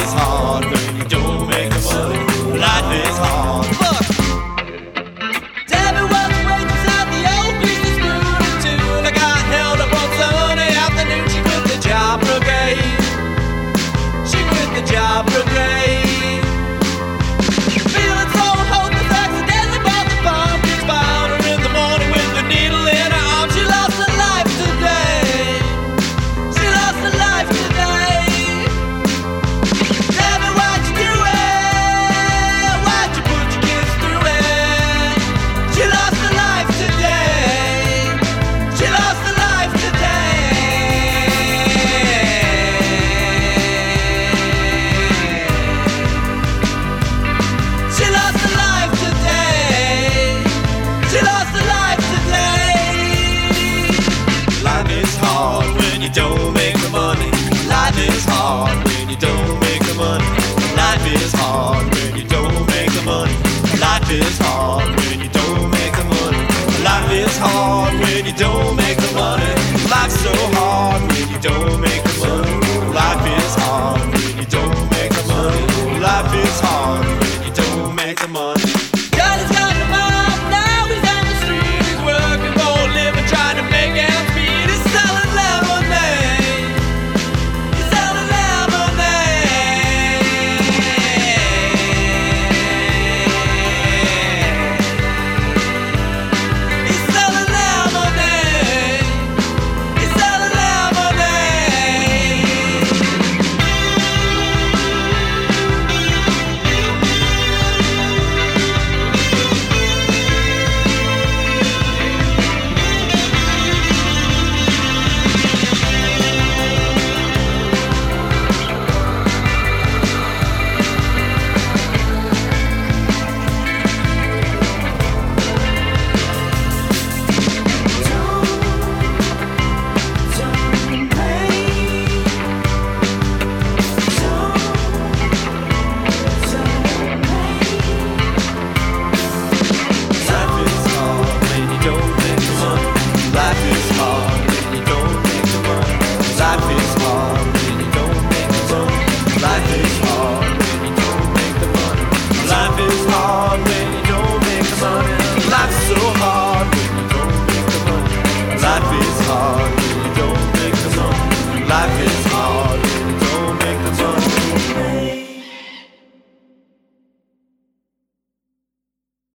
is hard when you don't make the money. Life is hard. Look, Debbie was waiting at the old business school until I got held up on Sunday afternoon. She quit the job brigade. She quit the job brigade. Feeling so hopeless, accidentally bought the pumpkins. Found her in the morning with the needle in her arm. She lost her life today. She lost her life today. Tell me what you do it. Why'd you put your kids through it? She lost her life today. She lost her life today. She lost her life today. She lost her life today. Life is hard when you don't make the money. Life is hard when you don't make the money. Life is hard when you don't make the money. Life is hard when you don't make the money. Life is hard when you don't make